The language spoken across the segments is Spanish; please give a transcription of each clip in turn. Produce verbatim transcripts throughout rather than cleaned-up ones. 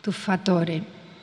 Tuffatore.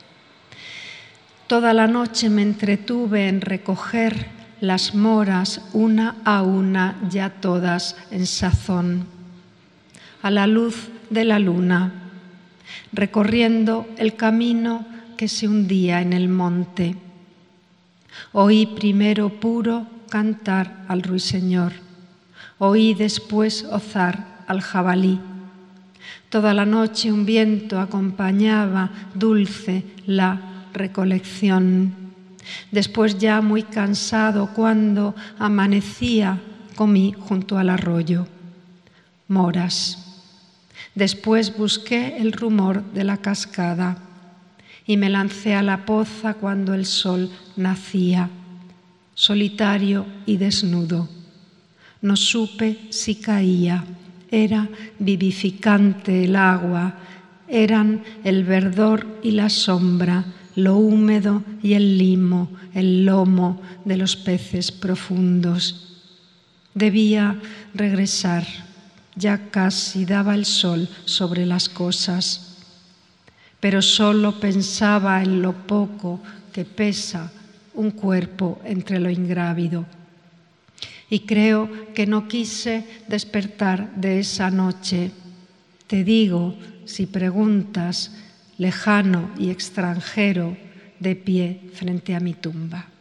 Toda la noche me entretuve en recoger las moras una a una, ya todas en sazón, a la luz de la luna, recorriendo el camino que se hundía en el monte. Oí primero puro cantar al ruiseñor, oí después ozar al jabalí. Toda la noche un viento acompañaba dulce la recolección. Después, ya muy cansado, cuando amanecía, comí junto al arroyo moras. Después busqué el rumor de la cascada y me lancé a la poza cuando el sol nacía, solitario y desnudo. No supe si caía, era vivificante el agua, eran el verdor y la sombra, lo húmedo y el limo, el lomo de los peces profundos. Debía regresar, ya casi daba el sol sobre las cosas, pero solo pensaba en lo poco que pesa un cuerpo entre lo ingrávido. Y creo que no quise despertar de esa noche. Te digo, si preguntas, lejano y extranjero, de pie frente a mi tumba.